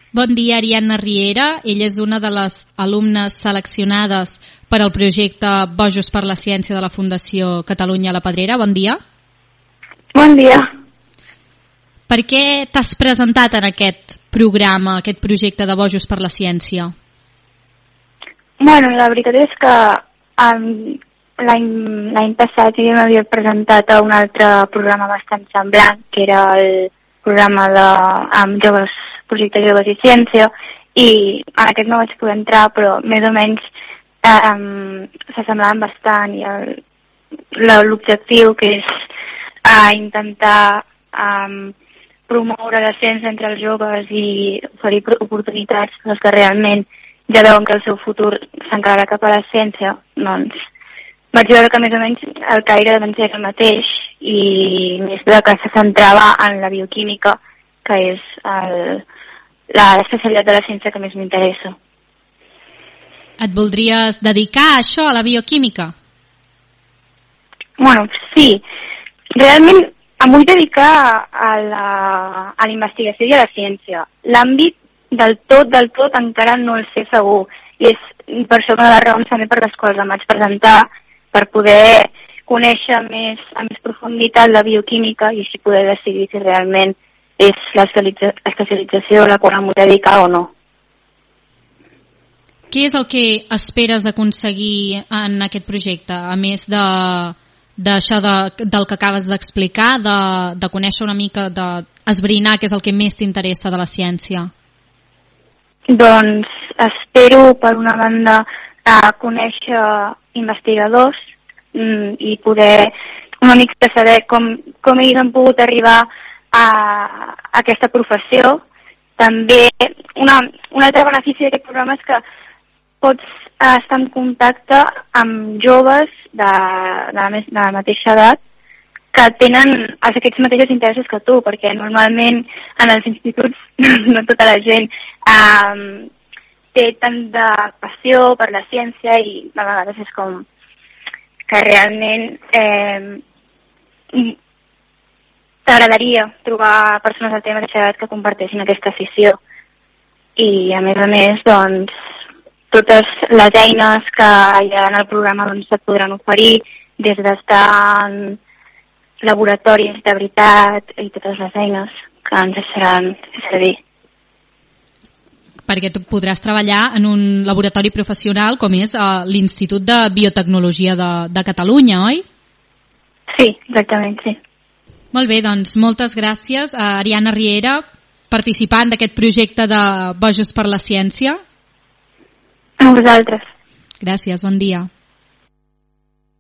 Bon dia, Ariadna Riera. Ella és una de les alumnes seleccionades per al projecte Bojos per la Ciència de la Fundació Catalunya La Pedrera. Bon dia. Bon dia. Per què t'has presentat en aquest programa, aquest projecte de Bojos per la Ciència? Bueno, la veritat és que l'any passat jo m'havia presentat a un altre programa bastant semblant, que era el programa de projecte Joves i Ciència, i en aquest no vaig poder entrar, però més o menys s'assemblaven bastant, i l'objectiu, que és intentar promoure la ciència entre els joves i oferir oportunitats als que realment ja veuen que el seu futur s'encararà cap a la ciència, doncs vaig veure que més o menys el caire doncs era el mateix, i més que se centrava en la bioquímica, que és l'especialitat de la ciència que més m'interessa. Et voldries dedicar a això, a la bioquímica? Bueno, sí. Realment em vull dedicar a la investigació i a la ciència. L'àmbit del tot encara no el sé segur, i és per això una de les raons també per les quals em vaig presentar, per poder conèixer més a més profunditat la bioquímica i així poder decidir si realment és l'especialització a la qual em vull dedicar o no. Què és el que esperes aconseguir en aquest projecte, a més d'això del que acabes d'explicar, de conèixer una mica, d'esbrinar què és el que més t'interessa de la ciència? Doncs espero, per una banda, conèixer investigadors i poder una mica saber com ells han pogut arribar a aquesta professió. També un altre benefici d'aquest programa és que pots estar en contacte amb joves de la mateixa edat que tenen aquests mateixos interessos que tu, perquè normalment en els instituts no tota la gent té tant de passió per la ciència, i a vegades és com que realment t'agradaria trobar persones de la teva mateixa edat que comparteixin aquesta afició. I a més, doncs, totes les eines que hi ha en el programa doncs, et podran oferir, des d'estar en laboratoris de veritat i totes les eines que ens deixaran servir. Perquè tu podràs treballar en un laboratori professional com és l'Institut de Biotecnologia de Catalunya, oi? Sí, exactament, sí. Molt bé, doncs moltes gràcies a Ariadna Riera, participant d'aquest projecte de Bojos per la Ciència. A vosaltres. Gràcies, bon dia.